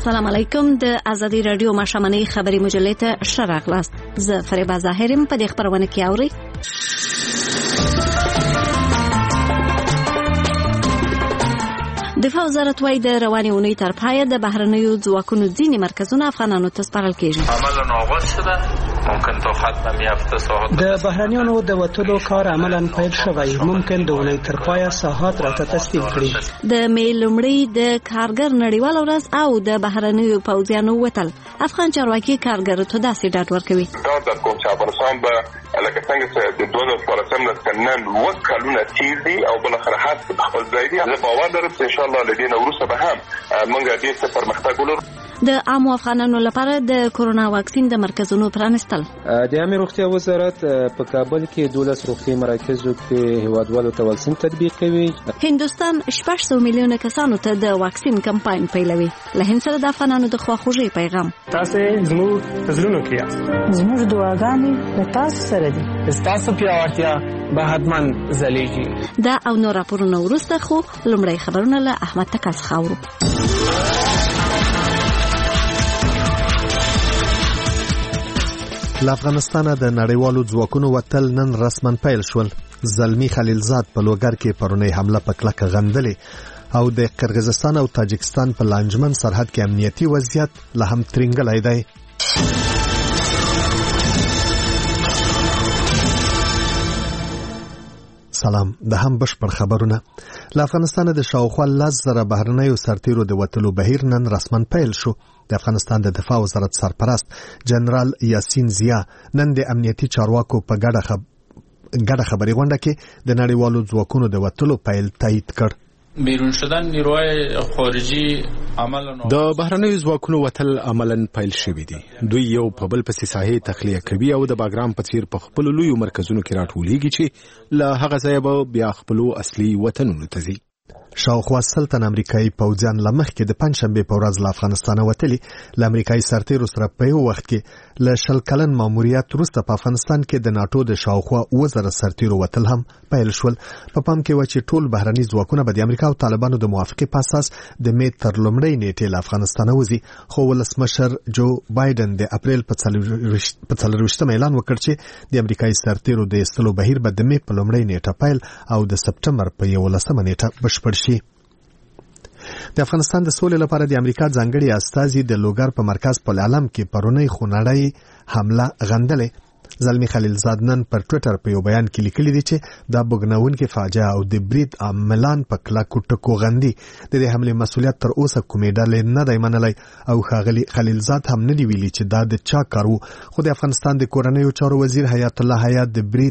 السلام علیکم. د ازادي رادیو ماشوماني خبري مجلې ته ښه راغلاست. زه فریبا ظاهرم. په دې خبرونه کې اورئ دفاع وزارت وايي د روانې اونۍ تر پایه د بهرنیو ځواکونو ځینې مرکزونه افغانانو ته سپارل کېږي. عملا آغاز شده ممکن تا ختم یافته ساعات د بهرنیانو د وټلو کار عملا پیل شوی، ممکن د اونۍ تر پایه ساعات راته تسلیم کړي. د می لومړی د کارګر نړیوال ورځ او د بهرنیو پوځیانو وتل افغان چارواکي کارګرو ته داسې ډاډ ورکوي. دا کوم چې افغانستان به لکه څنګه چې د 2014 سنن وکړونه تیر دي او بل اخر حد خپل ځای دي. زه باور لرم چې ان شاء الله لدین وروسته به هم موږ دې څه پرمختګ ولرو. د عامو افغانانو لپاره د کورونا واکسین د مرکزونو پرانستل. د عامه روغتیا وزارت په کابل کې 12 روغتي مراکزو کې هیوادوالو ته واکسین تطبیق کوي. هندوستان 600 میلیونه کسانو ته د واکسین کمپاین پیلوي. له هند سره د افغانانو د خواخوږۍ پیغام. تاسو زموږ زړونو کې یاست. زموږ دعاګانې له تاسو سره دي. تاسو پیاوړتیا به حتماً ځلیږي. دا او نور راپورونه وروسته خو لومړی خبرونه له احمد تکاس خاورو. له افغانستانه د نړیوالو ځواکونو وتل نن رسما پیل شول. زلمی خلیلزاد په لوګر کې پرونی حمله په کلکه غندلې او د قرغیزستان او تاجکستان په لانجمن سرحد کې امنیتي وضعیت لا هم ترنګلای دی. سلام. د هم بشپړ خبرونه. له افغانستان د شاوخوا 10,000 بهرنیو سرتیرو د وتلو بهیر نن رسما پیل شو. د افغانستان د دفاع وزارت سرپرست جنرال یاسین زیا نن د امنیتي چارواکو په ګډه خبري غونډه کې د نړیوالو ځواکونو د وتلو پیل تایید کړ. بیرون شدن نیروهای خارجي عملاً د بهرنیو ځواکونو وتل عملاً پیل شوی دی. دوی یو په بل پسې ساحې تخلیه کوي او د باګرام په څیر په خپل لویو مرکزونو کې راټولېږي چې له هغه ځایه به بیا خپل اصلي وطنونو ته ځي. شاوخوا 100 تن امریکایي پوځیان له مخکې د پنځشنبه په ورځ له افغانستانه وتلي. له امریکایي سرتیرو سره په یو وخت کې له 20 کلن ماموریت وروسته په افغانستان کې د ناتو د شاوخوا 1000 سرتیرو وتل هم پیل شول. په پام کې و چې ټول بهرني ځواکونه به د امریکا او طالبانو د موافقې په اساس د می تر لومړۍ نیټې له افغانستانه وځي. خو ولسمشر جو بایدن د اپریل په 24 اعلان وکړ چې د امریکایي سرتیرو د ایستلو بهیر به د می په لومړۍ نیټه پیل او د سپټمبر په 11 نیټه بشپړ شي. د افغانستان د سولې لپاره د امریکا ځانګړي استازي د لوګر په مرکز په عالم کې پرونی خونړی حمله غندلې. زلمی خلیلزاد نن پر ټوئیټر په یو بیان کې لیکلي دي چې دا بوګناونکې فاجعه او د برید عملان په کلکو ټکو غندي. د دې حملې مسؤلیت تر اوسه کومې ډلې نه دی منلی او ښاغلي خلیلزاد هم نه دی ویلي چې دا د چا کار و. خو د افغانستان د کورنیو چارو وزیر حیات الله حیات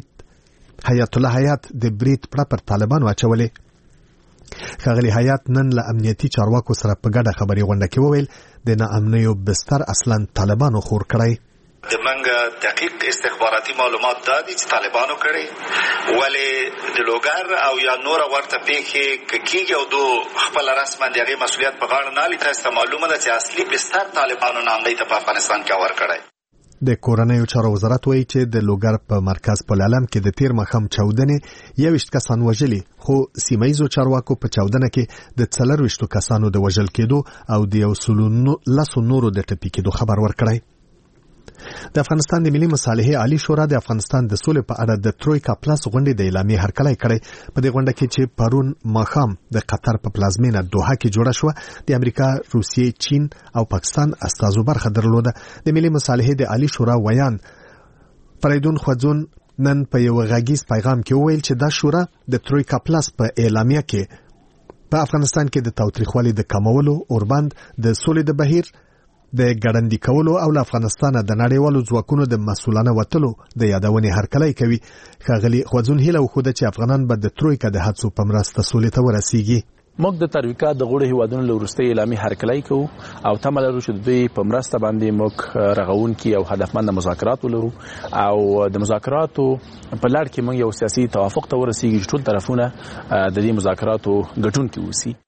د برید پړه پر طالبانو اچولې. ښاغلي حیات نن له امنیتي چارواکو سره په ګډه خبري غونډه کې وویل د ناامنیو بستر اصلا طالبانو خور کړی. د منګه دقیق استخباراتي معلومات دادي چې طالبانو کړی ولی د لوګر او یا نور ورته پیښې کیږي او دو خپل رسما دغه مسؤلیت په غاړه نه لري. تاسو معلومه ده چې اصلي بستر طالبانو نامې ته په افغانستان کې ور کړی. د کورنیو چارو وزارت وایي چې د لوګر په مرکز په عالم کې د تیر مخم چاودنې 21 کسان وژلي. خو سیمایزو چارواکو په چاودنه کې د 24 کسانو د وژل کېدو او د 110 نورو د ټپي کېدو خبر ورکړی. د افغانستان د ملي مصالحې عالی شورا د افغانستان د سولې په اړه د ترویکا پلاس غونډې د اعلامیې هرکلی کړی. په دې غونډه کې چې پرون ماښام د قطر په پلازمینه دوحه کې جوړه شوه د امریکا، روسیې، چین او پاکستان استازو برخه درلوده. د ملي مصالحې د عالی شورا ویان فریدون خوځون نن په یو غږیز پیغام کې وویل چې دا شورا د ترویکا پلاس په اعلامیه کې په افغانستان کې د تاوتریخوالي د کمولو، اوربند د سولې د بهیر د ګړندی کولو او افغانستان د نړیوالو ځواکونو د مسؤلانه وتلو د یادونې هرکلی کوي. ښاغلي خوځون هیله وښوده چې افغانان به د ترویکا د هڅو په مرسته سولې ته ورسیږي. موږ د ترویکا د غړو هیوادونو له وروستۍ اعلامیې هرکلی کوو او تمه لرو چې دوی په مرسته باندې موږ رغونکي او هدفمند مذاکرات ولرو او د مذاکراتو په لړ کې موږ یو سیاسي توافق ته ورسیږو چې ټول طرفونه د دې مذاکراتو ګټونکي اوسي.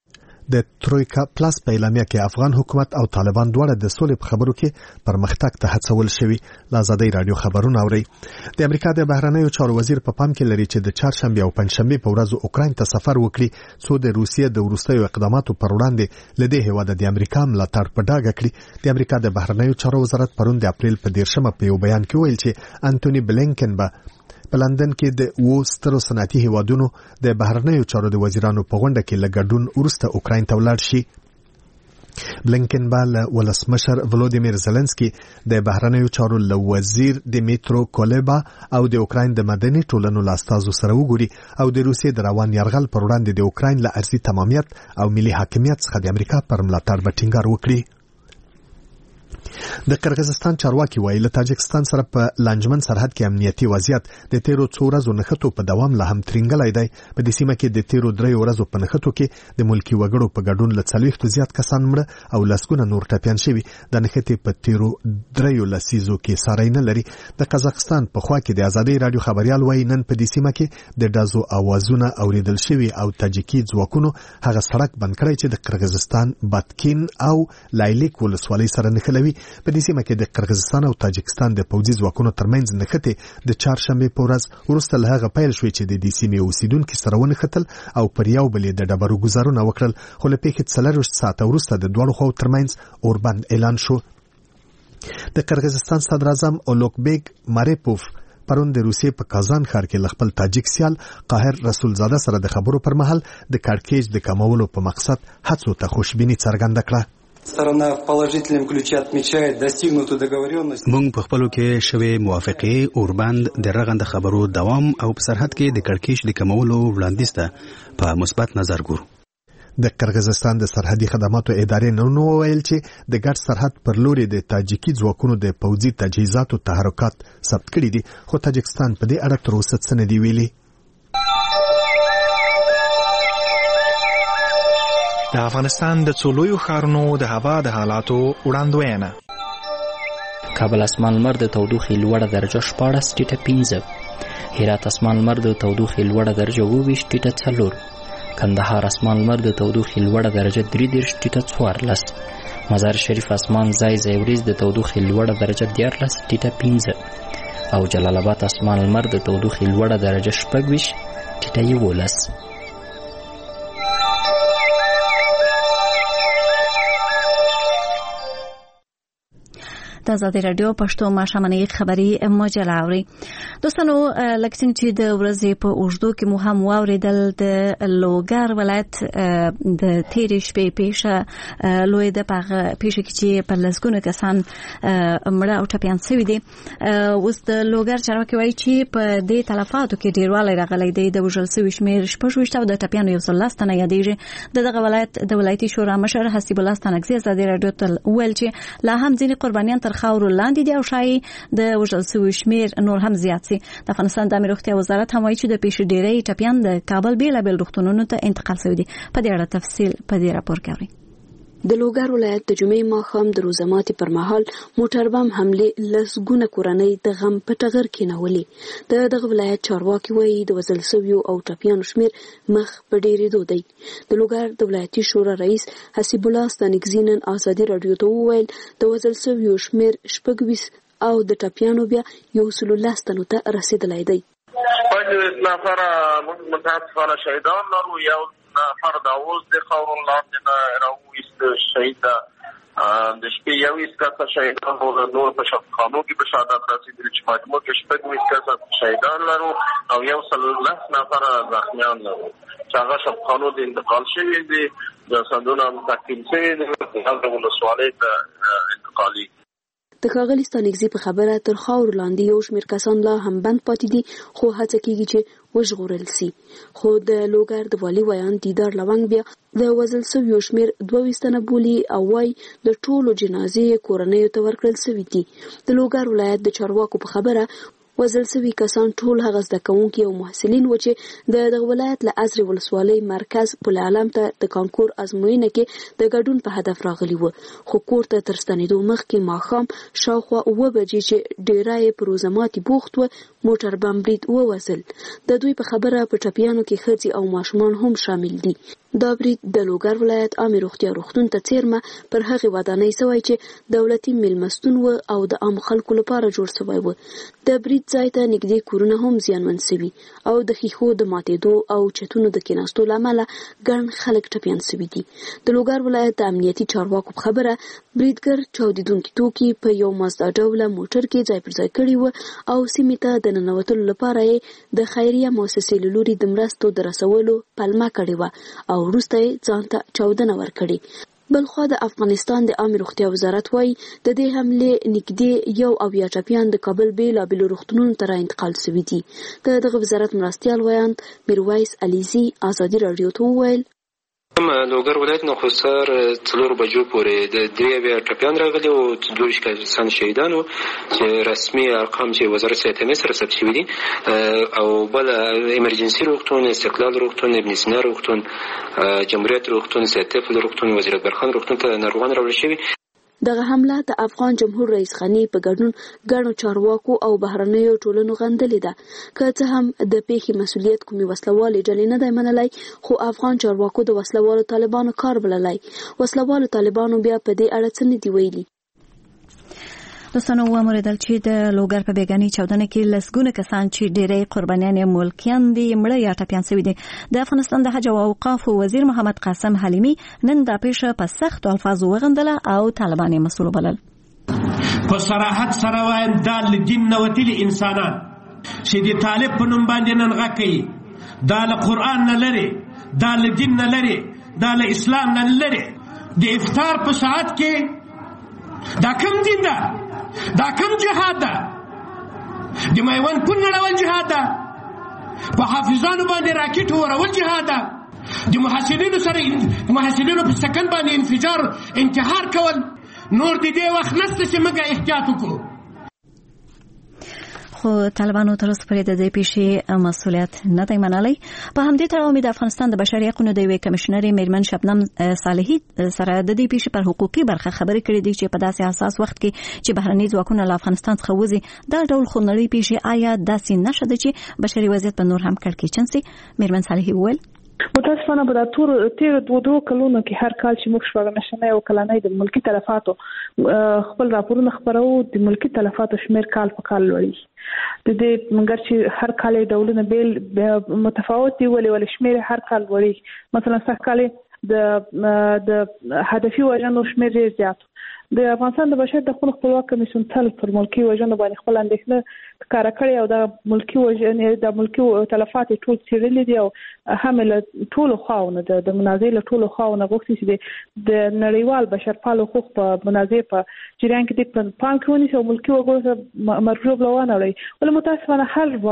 د ترویکا پلاس په اعلامیه کې افغان حکومت او طالبان دواړه د سولې په خبرو کې پرمختګ ته هڅول شوي. له آزادۍ رادیو خبرونه اوري. د امریکا د بهرنیو چارو وزیر په پام کې لري چې د چهارشنبه او پنځشنبه په ورځو اوکراین ته سفر وکړي څو د روسیې د وروستیو اقداماتو پر وړاندې لدې هیواد د امریکا ملاتړ په ډاګه کړي. د امریکا د بهرنیو چارو وزارت پرون د اپریل په 10 په یو بیان کې ویل چې انټونی بلینکن به په لندن کې د سترو صنعتي هیوادونو د بهرنیو چارو د وزیرانو په غونډه کې لګډون ورسته اوکراین ته ولاړ شي. بلینکن به له ولسمشر ولودیمیر زيلنسکي د بهرنیو چارو له وزیر دیمیترو کولبا او د اوکراین د مدني ټولنو له استازو سره وګوري او د روسیې د روان یرغل پر وړاندې د اوکراین له ارضي تمامیت او ملي حاکمیت څخه د امریکا پر ملاتړ به ټینګار وکړي. د قرغیزستان چارواکي وایي له تاجکستان سره په لانجمن سرحد کې امنیتي وضعیت د تیرو څو ورځو نښتو په دوام لا هم ترنګلای دی. په دې سیمه کې د تیرو 3 ورځو په نښتو کې د ملکی وګړو په ګډون له 40 زیات کسان مړه او لسګونه نور ټپيان شوي. د نښتې په تیرو 3 لسیزو کې ساري نه لري. د قزاقستان په خوا کې د آزادۍ رادیو خبريال وایي نن په دې سیمه کې د ډازو اوازونه اوریدل شوي او تاجیکي ځواکونو هغه سړک بند کړی چې د قرغیزستان باتکین او لایلیک ولسوالۍ سره نښلوي. په دې سیمه کې د قرغیزستان او تاجکستان د پوځي ځواکونو ترمنځ نښتې د چهارشنبه په ورځ وروسته له هغه پیل شوې چې د دې سیمې اوسیدونکو سره ونښتل او پر یو بل د ډبرو گزارونه وکړل. خو له پیښې 40 ساعته وروسته د دوه خواو ترمنځ اوربند اعلان شو. د قرغیزستان صدر اعظم اولوکبیک ماریپوف پرون د روسیې په کازان ښار کې خپل تاجک سیال قاهر رسولزاده سره د خبرو پر مهال د کړکېچ د کمولو په مقصد هڅو ته خوشبیني څرګنده کړه. Сторона в положительном ключе отмечает достигнутую договоренность. موږ په خپلو کې شوې موافقې اوربند د رغند خبرو دوام او په سرحد کې د کړکېچ د کمولو وړاندیز ته په مثبت نظر ګورو. د قرغیزستان د سرحدي خدماتو ادارې نو ویل چې د ګډ سرحد پر لوري د تاجیکي ځواکونو د پوځي تجهیزاتو تحرکات ثبت کړي دي. خو تاجکستان په دې اړه تر اوسه څه نه دی ویلي. د افغانستان د څولویو ښارونو د هوا د حالاتو وړاندوینه. کابل اسمان لمر د تودوخې لوړه درجه 14 ټیټه 15، هرات اسمان لمر د تودوخې لوړه درجه 22 ټیټه 4، کندهار اسمان لمر د تودوخې لوړه درجه 33 ټیټه 14، مزار شریف اسمان ځای ځای وریځ د تودوخې لوړه درجه 14 ټیټه 15 او جلال آباد اسمان لمر د تودوخې لوړه درجه 26 ټیټه 11. د آزادۍ رادیو پښتو ماښامنۍ خبري مجله اوري. دوستانو لکه څنګه چې د ورځې په اوږدو کې مو هم واوریدل د لوګر ولایت د تیرې شپې پیښه لوی د پیښه کې چې په لسګونه کسان مړه او ټپيان شوي دي. اوس د لوګر چارواکي وایي چې په دې تلفاتو کې ډیروالی راغلی دی. د وژل شوي شمېر 26 او د ټپيانو 110 تنه یادېږي. دغه ولایت د ولایتي شورا مشر حسیب الله ستانکزي آزادۍ رادیو ته ویل چې لا هم ځینې قربانیان تر خاورو لاندې دي او شایي د وژل شوي شمېر نور هم زیات سي. د افغانستان د روغتیا وزارت هم وایي چې د پیښې ډېری ټپیان د کابل بیلابیل روغتونونو ته انتقال شوي دي. په دې اړه تفصیل په دې راپور کې اورئ. د لوګر ولایت د جمعې ماښام د روزه ماتي پر مهال موټر بم حمله لسګونه کورنۍ د غم په ټغر کې نولې. دغه ولایت چارواکي وایي د وژل شویو او ټپیانو شمېر مخ په ډېرېدو دی. د لوګر د ولایتي شورا رئیس حسیب الله ستانکزي نن آزادۍ رادیو ته وویل د وژل شویو شمېر 26 او د ټپیانو بیا 110 تنو ته رسیدلی دی. پنځه نفره متاسفانه شهیدان لرو. یو نفر د اوس د خاورو لاندې نه راوویست شهید د شپې 21 کسه شهیدان او د نور په شفاخانو کې په شهادت رسېدلي چې مجموع کې 26 کسه شهیدان لرو او 110 نفره زخمیان لرو چې هغه شفاخانو ته انتقال شوي دي. جسدونه تحویل شوي دي د ولسوالۍ ته انتقالي. د ښاغلي ستانکزي په خبره تر خاورو لاندې یو شمېر کسان لا هم بند پاتې دي خو هڅه کېږي چې وژغورل سي. خو د لوګر د والي ویان دیدار لونګ بیا د وژل شویو شمېر 22 تنه بولي او وايي د ټولو جنازې کورنیو ته ورکړل شوي دي. د لوګر ولایت د چارواکو په خبره وژل شوي کسان ټول هغه زده کوونکي او محصلین و چې د دغه ولایت له ازرې ولسوالۍ مرکز پل علم ته د کانکور ازموینه کې د ګډون په هدف راغلي وو. خو کور ته تر ستنېدو مخکې ماښام شاوخوا 9 بجې چې ډېری یې په روزه ماتي بوخت و موټر بم برید ووژل. د دوی په خبره په ټپیانو کې ښځې او ماشومان هم شامل دي. دا برید د لوګر ولایت عامه روغتیا روغتون ته څیرمه پر هغه ودانۍ سوی چې دولتي میلمستون و او د عام خلکو لپاره جوړ سوی و. د برید ځای ته نږدې کورونه هم زیانمن سوي او د ښیښو د ماتېدو او چتونو د کېناستو له امله ګڼ خلک ټپیان سوي دي. د لوګر ولایت د امنیتي چارواکو په خبره بریدګر چاودېدونکي توکي په یو مازدا ډوله موټر کې ځای پر ځای کړي و او سیمې ته د ننوتلو لپاره یې د خیریه مؤسسې له لوري د مرستو د رسولو پلمه کړې وه او وروسته یې ځان ته چاودنه ورکړې. بلخوا د افغانستان د عامه روغتیا وزارت وايي د دې حملې نږدې 1 ټپیان د کابل بیلابېلو روغتونونو ته راانتقال سوي دي. د دغه وزارت مرستیال ویاند میرویس علیزي ازادي راډیو ته وویل لوګر ولایت نه خو سر 4 بجو پورې د 3 ټپیان راغلي او 2 کسان شهیدان وو چې رسمي ارقام چې وزارت صحت سره ثبت شوي دي او بل ایمرجنسي روغتون، استقلال روغتون، ابن سینا روغتون، جمهوریت روغتون، سید طفل روغتون، وزیر اکبرخان روغتون ته ناروغان راوړل شوي. دغه حمله د افغان جمهور رئیس غنی په ګډون ګڼو چارواکو او بهرنیو ټولنو غندلې ده. که څه هم د پیښې مسؤلیت کومې وسلوالې ډلې نه دی منلی، خو افغان چارواکو د وسلوالو طالبانو کار بللی. وسلوالو طالبانو بیا په دې اړه څه نه دي ویلي. دوستانو وموریدل چې د لوګر په بیګاني چاودنه کې لسګونه کسان چې ډېری قربانیان ملکیان دي مړه یا ټپیان شوي دي. د افغانستان د حج او اوقاف وزیر محمد قاسم حلیمي نن دا پیښه په سختو الفاظو وغندله او طالبان یې مسؤل بلل. په صراحت سره وایم دا له دین نه وتلي انسانان چې د طالب په نوم باندې نن غږ کوي، دا له قرآن نه لري، دا له دین نه لري، دا له اسلام نه لري. د افطار په ساعت کې دا کوم دین ده؟ دا کوم جهاد ده؟ د میوند پل نړول جهاد ده؟ په حافظانو باندې راکټ ورول جهاد ده؟ د محسنینو په سکن باندې انفجار انتحار کول؟ نور د دې وخت نشته چې موږ احتیاط وکړو. خو طالبانو تر اوسه پورې د دې پیښې مسؤلیت نه دی منلی. په همدې تړاو د افغانستان د بشري حقوقو د یوې کمشنرې میرمن شبنم صالحي سره د دې پیښې پر حقوقي برخه خبرې کړې دي چې په داسې حساس وخت کې چې بهرني ځواکونه له افغانستان څخه وځي دا ډول خونړۍ پیښې آیا داسې نشته ده چې بشري وضعیت په نور هم کړکېچن سي؟ میرمن صالحي وویل متاسفانه په تیر 2 کلونو کې هر کال چې موږ شپږ میاشتې او کلنۍ د ملکی تلفاتو خپل راپورونه خبرو، د ملکی تلفاتو شمیر کال په کال لوړي. د دې مګر چې هر کال ډولونه بیل متفاوت دي ولې شمیر هر کال لوړي. مثلا سږ کال د هدفي وژنو شمیر ډیر زیات. د افغانستان د بشر د خپلواک کمیسیون تل پر ملکی وژنو باندې خپل اندېښنه ښکاره کړې او د ملکی وژنې د ملکی تلفات ټول څېړلي دي او هم له ټولو خواونو د منازعې له ټولو خواونو غوښتي چې د نړیوال بشرپالو حقوق په منازعې په جریان کې د پام کې ونیسي او ملکی وګړو ته مرجوب لونه وړي. ولې متاسفانه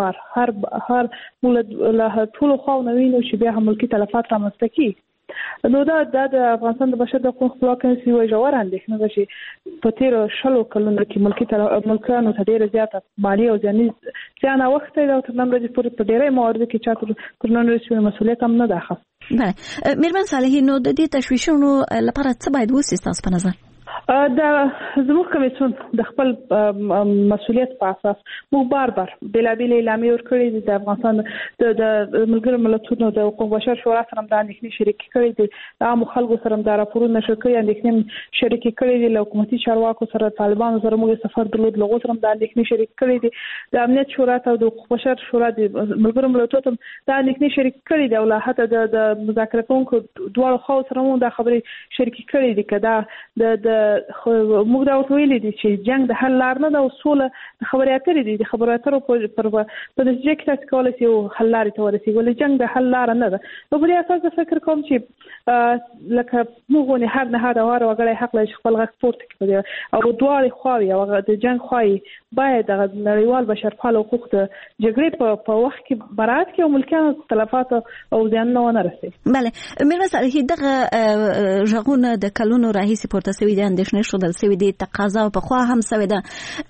هر له ټولو خواونو وینو چې بیا هم ملکی تلفات رامنځته کیږي. نو دا د افغانستان د بشر د حقوقو خپلواک کمیسیون یوه ژوره اندېښنه ده چې په تېرو 20 کلونو کې ملکیانو ته ډېره زیاته مالي او زیان اوښتی ده او تر نن ورځې پورې په ډېری مواردو کې چا تر نن ورځې پورې مسؤلیت هم نه ده اخیستی. میرمن صالحي نو د دې تشویشونو لپاره څه باید وسي ستاسو په نظر؟ د زموږ کمیسیون د خپل مسؤلیت په اساس موږ بار بېلابېل اعلامیې ورکړې دي. د افغانستان د ملګرو ملتونو د حقوق بشر شورا سره هم دا اندېښنې شریکې کړې دي، د عامو خلکو سره هم دا راپورونه نشر کړي اندېښنې شریکې کړې دي. له حکومتي چارواکو سره طالبانو سره موږ سفر درلود، له هغو سره هم دا اندېښنې شریکې کړې دي. د امنیت شورا ته او د حقوق بشر شورا د ملګرو ملتونو ته دا اندېښنې شریکې کړې دي او لا حتی د مذاکره کوونکو دواړو خواو سره هم دا خبرې شریکې کړې دي که دا موږ دا ورته ویلي دي چې جنګ د حل لار نه ده او سوله د خبرې اترې دي. د خبرې اترو په نتیجه کې تاسو کولی شئ یو حل لارې ته ورسېږئ، ولې جنګ د حل لاره نه ده. نو په دې اساس زه فکر کوم چې لکه موږ غوندې هر نهاد او هر وګړی حق لري چې خپل غږ پورته کړي او دواړې خواوې او د جنګ خواوې باید د نړیوال بشرپالو حقوق د جګړې په وخت کې مراعات کړي او ملکیانو تلفات او زیانونه ونه رسوي. بله میرمن صالحي، دغه غږونه د کلونو راهیسې پورته شوي دي، اندېښنې ښودل شوي دي، تقاضا پخوا هم شوې ده.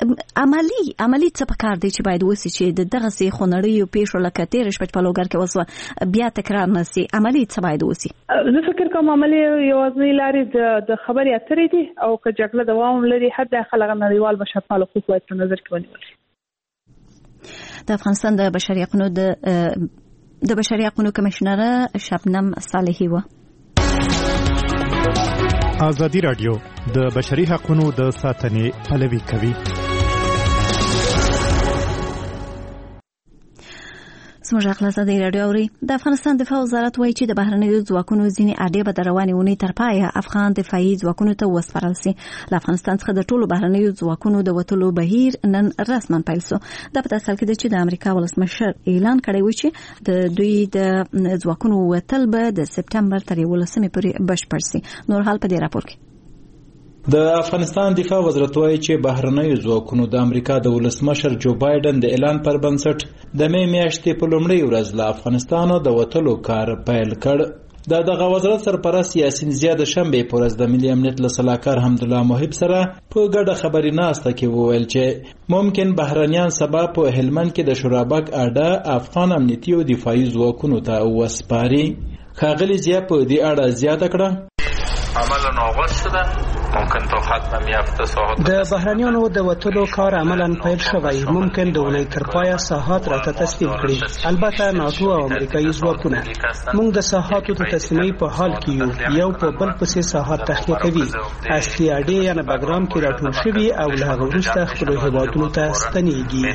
عملي څه پکار دی چې باید وسي چې د دغسې خونړیو پیښو لکه تېره شپه په لوګر کې وسوه بیا تکرار نه سي؟ عملي څه باید وسي؟ زه فکر کوم عملي یوازینۍ لارې د خبرې اترې دي او که جګړه دوام لري حداقل هغه نړیوال بشرپالو حقوق باید په نظر کې ونیول شي. د افغانستان د بشري حقوقو کمشنره شبنم صالحي وه. ازادي رادیو د بشري حقوقو د ساتنې پلوي کوي. زموږ خلاصه دی رادیو اوري. د افغانستان دفاع وزارت وایي چې د بهرنیو ځواکونو ځینې اډې به د روانې اونۍ تر پایه افغان دفاعي ځواکونو ته وسپارل شي. له افغانستان څخه د ټولو بهرنیو ځواکونو د وټولو بهیر نن رسما پیل شو. دا په تاسو کې چې د امریکا ولسمشر اعلان کړی و چې د دوی د ځواکونو وټل به د سپټمبر تر 11 پورې بشپړ شي. نور حال په دې راپور کې د افغانستان دفاع وزارت وایي چې بهرنیو ځواکونو د امریکا د ولسمشر جو بایدن د اعلان پر بنسټ د مې میاشتې په لومړۍ ورځ له افغانستان د وټلو کار پیل کړ. دغه وزارت سرپرست یاسین زیاد شنبه په ورځ د ملي امنیت له سلاکار حمدالله محب سره په ګډه خبري ناسته کې وویل چې ممکن بهرنیان سبا په هلمند کې د شورابک اډه افغان امنیتي او دفاعي ځواکونو ته وسپاري. ښاغلي زیا په دې اړه زیاته کړه عملا آغاز شده ممکن تا ختم میافته ساحات د بهرنیانو د وټلو کار عملا پیل شوی. ممکن د اونۍ تر پایه ساحات راته تسلیم کړي. البته ناتو او امریکایي ځواکونه موږ د ساحاتو د تسلیمۍ په حال کې یو په بل پسې ساحات تخلیه کوي. اصلي اډې یعنی بګرام کې راټول شوي او له هغه وروسته خپل هیوادونو ته ستنېږي.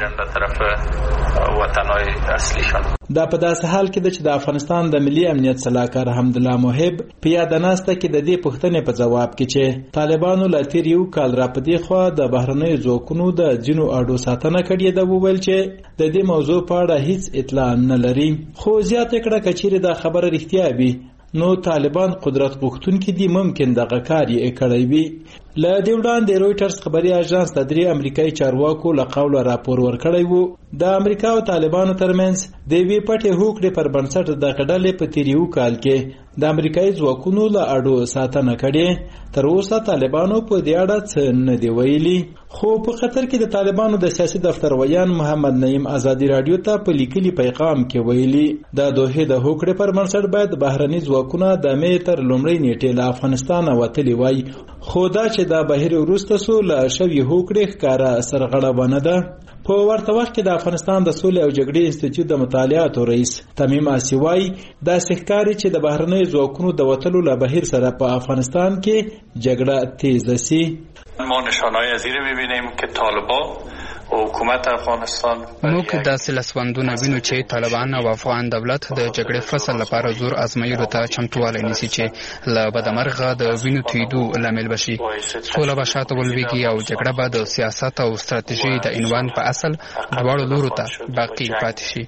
دا په داسې حال کې ده چې د افغانستان د ملي امنیت سلاکار حمدالله محب په یادناسته کې د دې پوښتنې په جواب کې چې طالبانو لا تیر یو کال را پدې خوا د بهرنیو ځواکونو د ځینو اډو ساتنه کړې ده وویل چې د دې موضوع په اړه هیڅ اطلاع نه لري. خو زیاته کړه کچېرې دا خبره رښتیا وي نو طالبان قدرت غوښتونکي دي ممکن دغه کار یې کړی وي. له دې وړاندې رويټرز خبري اژانس د 3 امریکایي چارواکو له قوله راپور ورکړی وو د امریکا او طالبانو ترمنځ د وی پټې هوکړې پر بنسټ د غډلې په تیریو کال کې د امریکایي ځواکونو له اډو ساتنه کړې. تر اوسه طالبانو په دې اړه څه نه دی ویلي. خو په خطر کې د طالبانو د سیاسي دفتر ویان محمد نعیم ازادي رادیو ته په لیکلي پیغام کې ویلي د دوه د هوکړې پر بنسټ باید بهرني ځواکونه د مې تر لومړۍ نیټې له افغانستان وتلي وای. خو دا چې دا بهیر وروسته سو له شوی هوکړې ښکارا سرغړونه ده. په ورته وخت کې د افغانستان د سولې او جګړې انسټیټیوټ د مطالعاتو رئیس تمیم آسیوای دا ښکاري چې د بهرنیو ځواکونو د وټلو له بهیر سره په افغانستان کې جګړه تیز شي. ما نشانه‌ای از این رو می‌بینیم که طالبان او حکومت افغانستان موږ داسې لاسوندونه وینو چې طالبان او افغان دولت د جګړې فصل لپاره زور ازمایلو ته چمتووالی نیسي چې له بدمرغه د وینو تویدو لامل بشي. سوله به شاته ولویږي او جګړه به د سیاست او ستراتیژي د عنوان په اصل دواړو لورو ته باقی پاتې شي.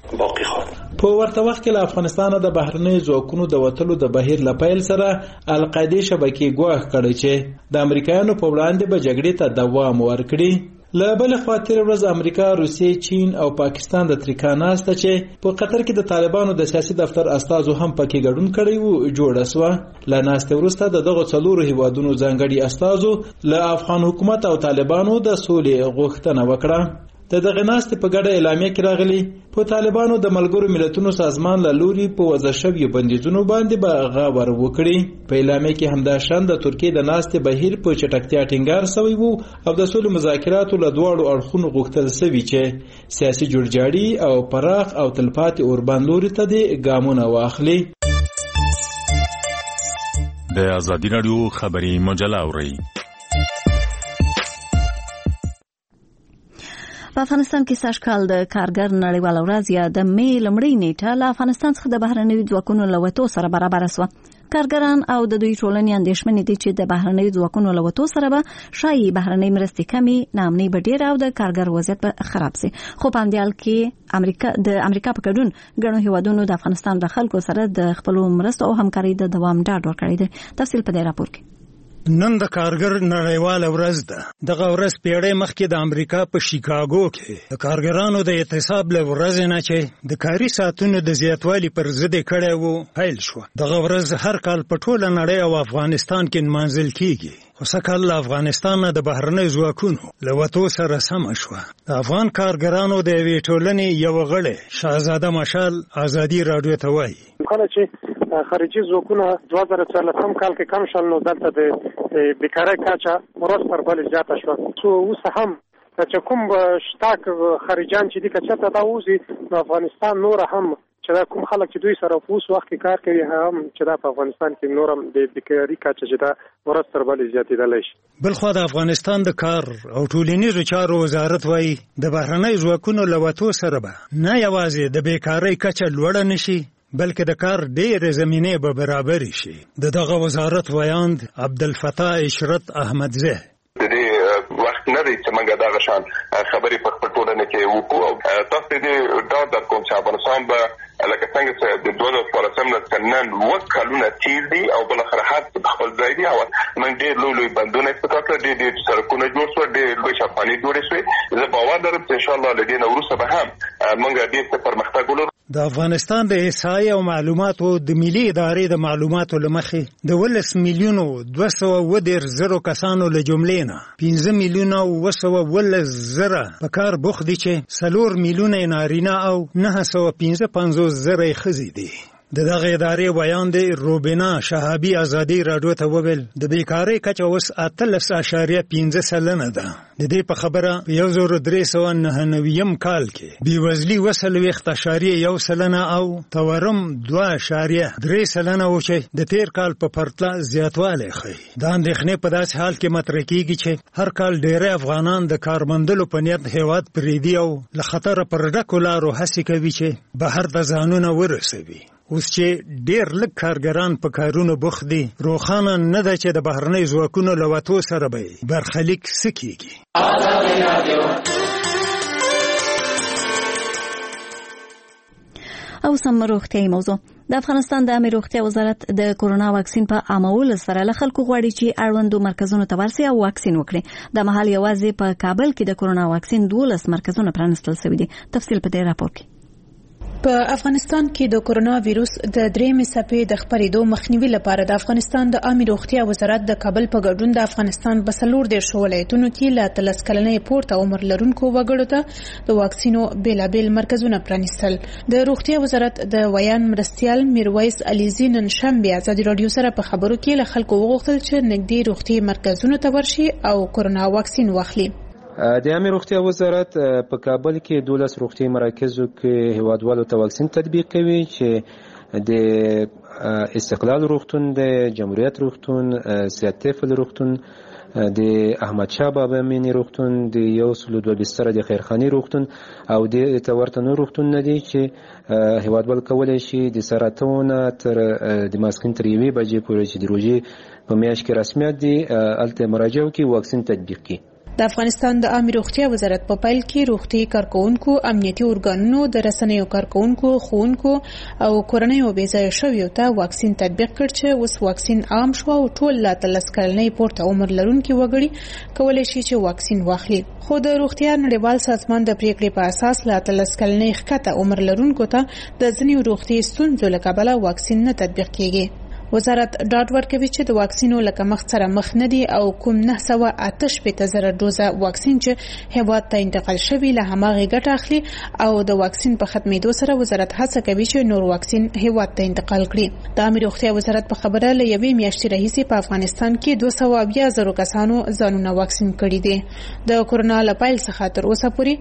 په ورته وخت کې له افغانستان د بهرنیو ځواکونو د وټلو د بهیر لپیل سره القاعده شبکې ګواښ کړي چې د امریکایانو په وړاندې به جګړې ته دوام ورکړي. له بل خوا تیر ورځ امریکا، روسیې، چین او پاکستان د تریکاناسته چې په قطر کې د طالبانو د سیاسي دفتر استازو هم پکې ګډون کړی وو جوړه سوه. له ناسته وروسته دغه څلورو هیوادونو ځانګړي استازو له افغان حکومت او طالبانو د سولې غوښتنه وکړه. دغه ناستې په ګډه اعلامیه کې راغلي په طالبانو د ملګرو ملتونو سازمان له لوري په وضع شویو بندیزونو باندې به غور وکړي. په اعلامیه کې همداشان د ترکیې د ناستې بهیر په چټکتیا ټینګار شوی وو او د سولې مذاکراتو له دواړو اړخونو غوښتل شوی چې سیاسي جوړجاړي او پراخ او تلپاتې اوربان لوري ته د ګامونه واخلي. د ازادي رادیو خبري مجله اوري. په افغانستان کې سږکال د کارګر نړیواله ورځ یا د مې لومړۍ نیټه له افغانستان څخه د بهرنیو ځواکونو له وتو سره برابر شوه. کارګران او د دوی ټولنې اندېښمنې دي چې د بهرنیو ځواکونو له وتو سره به ښایي بهرنۍ مرستې کمې، ناامنۍ به ډېره او د کارګر وضعیت به خراب شي. خو په همدې حال کې د امریکا په ګډون ګڼو هیوادونو د افغانستان د خلکو سره د خپلو مرستو او همکارۍ د دوام ډاډ ورکړی دی. تفصیل په دې راپور کې. نن د کارګر نړیواله ورځ ده. دغه ورځ پیړۍ مخکې د امریکا په شیکاګو کې د کارګرانو د اعتصاب له ورځې نه چې د کاري ساعتونو د زیاتوالي پر ضد کړی وو پیل شوه. دغه ورځ هر کال په ټوله نړۍ او افغانستان کې نمانځل کیږي. خو سږکال له افغانستان نه د بهرنیو ځواکونو له وتو سره سمه شوه. د افغان کارګرانو د یوې ټولنې یوه غړی شهزاده مشال ازادي راډیو ته وایي کله چې خارجي ځواکونه 2014 کال کې کم شول نو دلته د بیکارۍ کچه ورځ پر بل زیاته شوه. څو اوس هم چې کوم شتاک خارجان چې دي کچته دا اوسي نو افغانستان نور هم چې دا کوم خلک چې دوی سره په اوس وخت کې کار کوي هم چې دا په افغانستان کې نورم د بیکاري کچه چې دا ورځ تر بلې زیاتېدلی شي. بلخوا د افغانستان د کار او ټولنیزو چارو وزارت وایي د بهرنیو ځواکونو له وتو سره به نه یوازې د بیکارۍ کچه لوړه نشي بلکې د کار ډېرې زمینې به برابرې شي. دغه وزارت ویاند عبدالفتاح اشرت احمدزی وخت نه دی چې موږ دغه شان خبرې په خپل ټولنه کې وکړو او تاسو دې ډاډ درکوم چې افغانستان به لکه څنګه چې د 2014 نه تر نن 9 کلونه تیر دي او بالاخره هر څه خپل ځای دی او موږ ډېر لوی بندونه استفاده کړل، ډېر سړکونه جوړ شول، ډېر لوی شاپانې جوړې شوې. زه باور لرم چې ان شاء الله له دې نه وروسته به هم موږ ډېر څه پرمختګ ولرو. د افغانستان د احصایې او معلوماتو د ملي ادارې د معلوماتو له مخې د 12,210,000 کسانو له جملې نه 5,210,000 په کار بوخت دي چې 4,000,000 نارینه او 955,000 ښځې دي. دغه ادارې بیان دی روبینا شهابي ازادي راډیو ته وویل د بیکارۍ کچه اوس 13.5% ده. د دې په خبره 1399 کال کې بېوزلي 40.1% او تورم 2.3% و چې د تیر کال په پرتله زیاتوالی ښیي. دا اندېښنې په داسې حال کې مطرح کېږي چې هر کال ډېری افغانان د کارموندلو په نیت هېواد پرېږدي او له خطره پر ډکو لارو هڅې کوي چې بهر ته ځانونه ورسوي. اوس چې ډېر لږ کارګران په کارونو بوخت دي، روښانه نه ده چې د بهرنۍ ځواکونو له وتو سره به برخلیک څه کېږي. او سم روغتیايي موضوع د افغانستان د عامه روغتیا وزارت د کورونا واکسین په عامولو سره له خلکو غواړي چې اړوندو مرکزونو ته ورسي او واکسین وکړي. د مهال یوازې په کابل کې د کورونا واکسین 12 مرکزونه پرانستل شوي دي. تفصیل په دې راپور کې. په افغانستان کې د کورونا وایروس د درېمې څپې د خپرېدو مخنیوي لپاره د افغانستان د عامه روغتیا وزارت د کابل په ګډون د افغانستان په 14 ولایتونو کې له 13 کلنې پورته عمر لرونکو وګړو ته د واکسینو بیلابیل مرکزونه پرانیستل. د روغتیا وزارت د ویان مرستیال میرویس علیزی نن شنبه ازادي رادیو سره په خبرو کې له خلکو وغوښتل چې نږدې روغتي مرکزونو ته ورشي او کورونا واکسین واخلي. د عامه روغتیا وزارت په کابل کې 12 روغتي مراکزو کې هیوادوالو ته واکسین تطبیق کوي چې د استقلال روغتون، د جمهوریت روغتون، سید طفل روغتون، د احمد شاه بابا مینی روغتون، د یوسلو دو بستر د خیرخانی روغتون او د تورتنو روغتون نه دي چې هیوادوال کولای شي د سرطان تر د ماسکین تر 1 بجې پورې چې د روزي په میاشت کې رسمیت دي الته مراجعه کوي واکسین تطبیق کوي. د افغانستان د عامه روغتیا وزارت په پیل کې روغتي کارکونکو، امنیتي ارګانونو، د رسنیو کارکونکو، ښوونکو او کورنیو بېځایه شویو ته واکسین تطبیق کړ چې اوس واکسین عام شو او ټول لا 13 کلنې پورته عمر لرونکي وګړي کولای شي چې واکسین واخلي. خو د روغتیا نړیوال سازمان د پریکړې په اساس لا 13 کلنې ښکته عمر لرونکو ته د ځینو روغتي ستونزو له کبله واکسین نه تطبیق کیږي. وزارت ډاډ ورکوي چې د واکسینو له کمښت سره مخ نه دي او کوم 988,000 ډوزه واکسین چې هیواد ته انتقال شوی له هماغه ګټه اخلي او د واکسین په ختمېدو سره وزارت هڅه کوي چې نور واکسین هیواد ته انتقال کړي. د عامه روغتیا وزارت په خبره له یوې میاشتې راهیسې په افغانستان کې 220,000 کسانو ځانونه واکسین کړي دي. د کورونا له پیل څخه تر اوسه پورې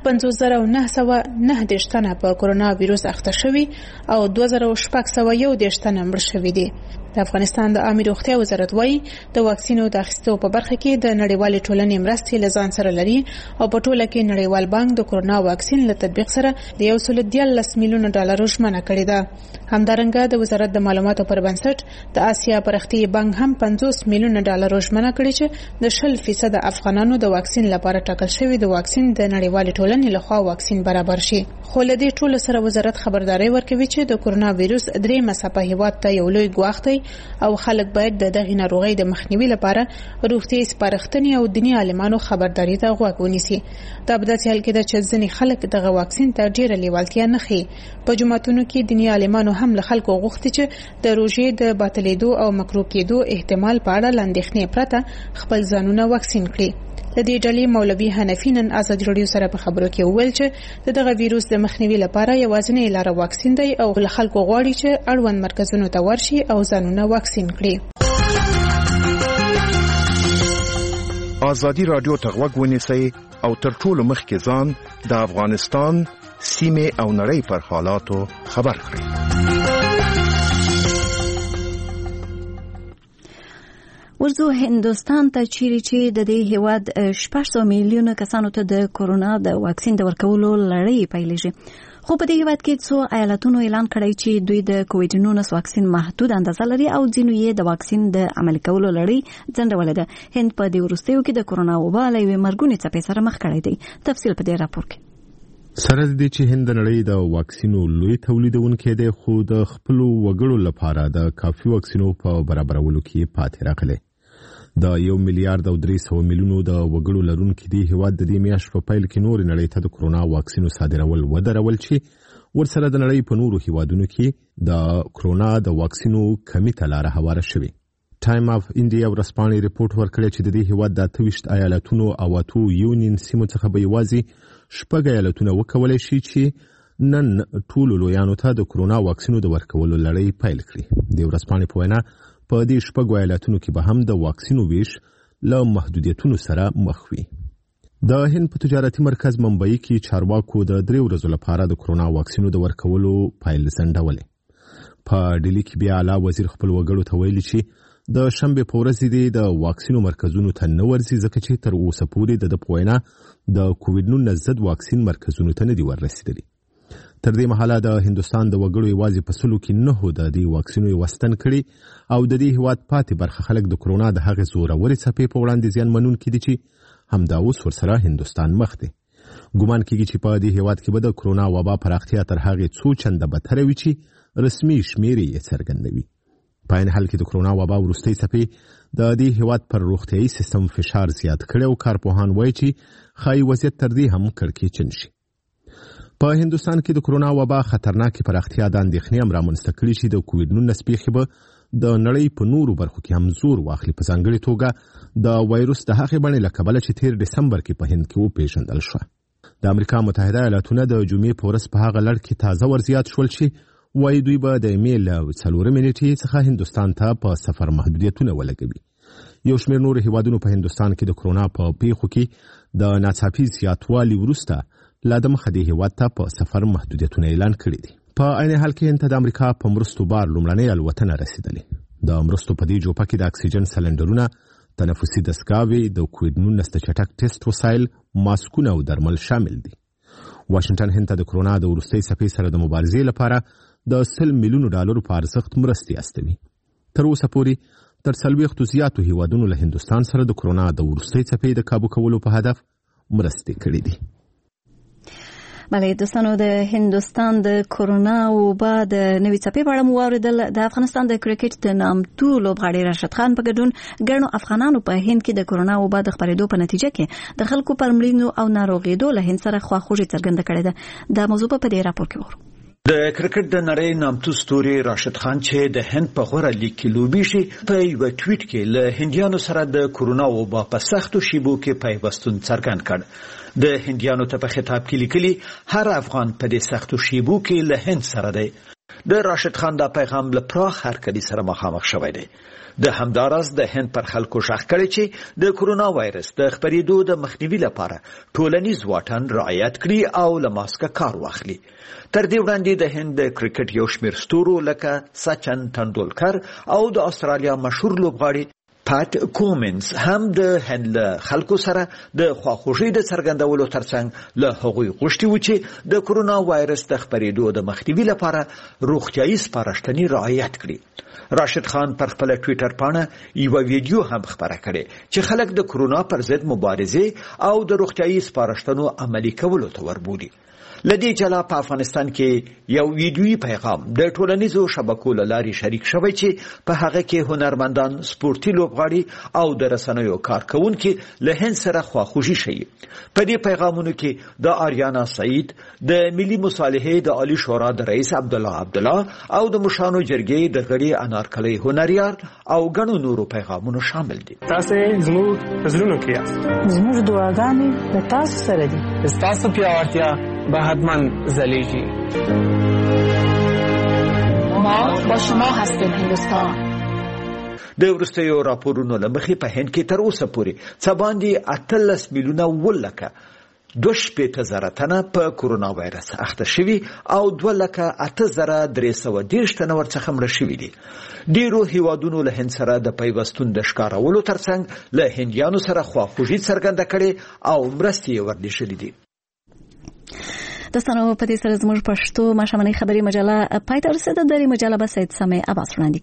950,909 تنه په کورونا وایروس اخته شوي او 2601 تنه مړ شوي دي. د افغانستان د عامه روغتیا وزارت وايي د واکسینو د اخیستو په برخه کې د نړیوال ټولنې مرستې له ځان سره لري او په ټوله کې نړیوال بانک د کورونا واکسین له تطبیق سره د 1.13 میلیون ډالر ژمنه کړې ده. همدارنګه د وزارت د معلوماتو پر بنسټ د آسیا پرختي بانک هم 50 میلیون ډالر ژمنه کړې چې د 0% افغانانو د واکسین لپاره ټاکل شوی د واکسین د نړیوال ټولنې لخوا واکسین برابر شي. خو له دې ټولو سره وزارت خبرداري ورکوي چې د کورونا وایروس درېمه څپه هیواد ته یو لوی ګواښ دی او خلک باید د دغه ناروغۍ د مخنیوي لپاره روغتي سپارښتنې او دیني عالمانو خبرداري ته غوږ ونیسي. دا په داسې حال کې ده چې ځینې خلک دغه واکسین ته ډېره لیوالتیا نه ښیي. په جوماتونو کې دیني عالمانو هم له خلکو غوښتي چې د روژې د باطلېدو او مکروه کېدو احتمال په اړه له اندېښنې پرته خپل ځانونه واکسین کړي. د دې ډلې مولوي حنفي نن ازادي رادیو سره په خبرو کې وویل چې دغه وایروس د مخنیوي لپاره یوازینۍ لاره واکسین دی او له خلکو غواړي چې اړوند مرکزونو ته ورشي او ځانونه واکسین کړي. ازادي رادیو ته غوږ ونیسئ او تر ټولو مخکې ځان د افغانستان سیمه او نړۍ پر حالاتو خبر کړي. ورځو هندوستان ته چیرې چې د دې هیواد 600 میلیونه کسانو ته د کورونا د واکسین د ورکولو لړۍ پیلېږي. خو په دې هیواد کې څو ایالتونو اعلان کړی چې دوی د کووډ-19 واکسین محدود اندازه لري او ځینو یې د واکسین د عملي کولو لړۍ ځنډولې ده. هند په دې وروستیو کې د کورونا وبا له یوې مرګونې څپې سره مخ کړی دی. تفصیل په دې راپور کې. سره دې چې هند نړۍ د واکسینو لوی تولیدونکی دی، خو د خپل وګړو لپاره د کافي واکسینو په برابرولو کې پاتې راغلی. د 1 میلیارډ او 300 میلیونو د وګړو لرونکي دی هیواد د دې میاشت په پیل کې نور نړۍ ته د کورونا واکسینو صادرول ودرول چې ورسره د نړۍ په نورو هیوادونو کې د کورونا د واکسینو کمی ته لار هواره شوه. ټایم اف انډیا ورسپانې ریپورت ورکړی چې د دې هیواد د 28 ایالتونو او 8 یونین سیمو څخه به یوازې 6 ایالتونه وکولای شي چې نن ټول لویانو ته د کورونا واکسینو د ورکولو لړۍ پیل کړي. د ورسپانې په وینا په دې 6 ایالتونو کې به هم د واکسینو ویش له محدودیتونو سره مخ وي. د هند په تجارتي مرکز ممبئی کې چارواکو د 3 ورځو لپاره د کورونا واکسینو د ورکولو پیل ځنډولې. په ډیلی کې بیا اعلی وزیر خپل وګړو ته ویلي چې د شنبه په ورځ د واکسینو مرکزونو ته نه ورځي ځکه چې تر اوسه پورې د پوینا د کووډ-19 ضد واکسین مرکزونو ته نه دی ورسېدلی. تر دې مهاله د هندستان د وګړو یوازې په سلو کې 9 د دې واکسینو وستن کړي او د دې هیواد پاتې برخه خلک د کورونا د هغې زورورې څپې په وړاندې زیانمنونکي دي چې همدا اوس ورسره هندستان مخ دی. ګومان کېږي چې په دې هیواد کې به د کورونا وبا پراختیا تر هغې څو چنده بدتره وي چې رسمي شمیرې یې څرګندوي. په عین حال کې د کورونا وبا وروستۍ څپې د دې هیواد پر روغتیایي سیستم فشار زیات کړی او کارپوهان وایي چې ښایي وضعیت تر دې هم کړکېچن شي. په هندستان کې د کورونا وبا خطرناکې پراختیا د اندېښنې هم رامنځته کړي چې د کووډ-19 پیښې به د نړۍ په نورو برخو کې هم زور واخلي. په ځانګړې توګه د وایروس د هغې بڼې له کبله چې تیر ډسمبر کې په هند کې وپېژندل شوه. د امریکا متحده ایالاتونه د جمعې په ورځ په هغه لړ کې تازه ورزیات شول چې وایي دوی به د میل 4 نیټې څخه هندستان ته په سفر محدودیتونه ولګوي. یو شمېر نور هیوادونو په هندستان کې د کورونا په پیښو کې د ناڅاپي زیاتوالي وروسته لا د مخه د هیواد ته په سفر محدودیتونه اعلان کړي دي. په عین حال کې هند ته د امریکا په مرستو بار لومړنۍ الوتنه رسیدلې. د مرستو په دې جوپه کې د اکسیجن سلنډرونه، تنفسي دستګاوې، د کووډ-19 د چټک ټیسټ وسایل، ماسکونه او درمل شامل دي. واشنگټن هند ته د کورونا د وروستۍ څپې سره د مبارزې لپاره د 100 میلیونو ډالرو په ارزښت مرستې استوي. تر اوسه پورې تر 40 زیاتو هیوادونو له هندستان سره د کورونا د وروستۍ څپې د کابو کولو په هدف مرستې کړې دي. بله دوستانو، د هندوستان د کورونا وبا د نوې څپې په اړه مو واورېدل. د افغانستان د کرکټ د نامتو لوبغاړي راشد خان په ګډون ګڼو افغانانو په هند کې د کورونا وبا د خپرېدو په نتیجه کې د خلکو پر مړینو او ناروغېدو له هند سره خواخوږي څرګنده کړې ده. دا موضوع په دې راپور کې وورو. د کرکټ د نړۍ نامتو ستوري راشد خان چې د هند په غوره لیګ کې لوبېږي په یو ټویټ کې له هندیانو سره د کورونا وبا په سختو شیبو کې پیوستون څرګند کړ. د هندیانو ته په خطاب کې لیکلي هر افغان په دې سختو شیبو کې له هند سره دی. د راشد خان دا پیغام له پراخ هرکلي سره مخامخ شوی دی. د همداراز د هند پر خلکو ژغ کړی چې د کورونا وایرس د خپرېدو د مخنیوي لپاره ټولنیز واټن رعایت کړي او له ماسکه کار واخلي. تر دې وړاندې د هند د کرکټ یو شمېر ستورو لکه سچن تندولکر او د استرالیا مشهور لوبغاړي پات کومنز هم د هند له خلکو سره د خواخوږۍ د څرګندولو ترڅنګ له هغوی غوښتي و چې د کورونا وایرس د خپرېدو د مخنیوي لپاره روغتیایي سپارښتنې رعایت کړي. راشد خان پر خپل ټویټر پاڼه یو ویډیو هم خپره کړي چې خلک د کورونا پر ضد مبارزې او د روغتیایي سپارښتنو عملي کولو ته وربولي. لدې جلا په افغانستان کې یو ویډیویي پیغام د ټولنیزو شبکو له لارې شریک شوی چې په هغه کې هنرمندان، سپورتي لوبغاړي او د رسنیو کارکونکي له هند سره خواخوږي ښیي. په دې پیغامونو کې د آریانا سعید، د ملي مصالحې د عالی شورا د رئیس عبدالله او د مشانو جرګې د غړي انارکلی هنریار او ګڼو نورو پیغامونو شامل دي. تاسو زموږ په زړونو کې یاست. زموږ دعاګانې د تاسو سره دي. تاسو پیاوړتیا به حتما ځلیږي. ما با شما هستیم هندوستان. د وروستیو راپورونو له مخې په هند کې تر اوسه پورې څه باندې 18 میلیونه ولکه 2,000 تنه په کورونا وایرس اخته شوي او 2,08,330 تنه ورڅخه مړه شوي دي. ډیرو هیوادونو له هند سره د پیوستون د ښکارولو ترڅنګ له هندیانو سره خواخوږي څرګنده کړې او مرستې ورلېږلې دي. دوستانو په دې سره زموږ پښتو ماښامنۍ خبري مجله پای ته رسیده. د مجله به سید سمې عباس وړاندې